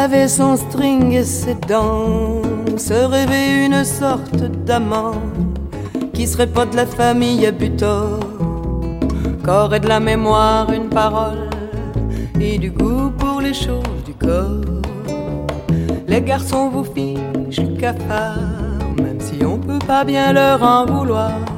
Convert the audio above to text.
avait son string et ses dents, se rêvait une sorte d'amant qui serait pas de la famille à Butor, qu'aurait de la mémoire, une parole et du goût pour les choses du corps. Les garçons vous fichent le cafard, même si on peut pas bien leur en vouloir.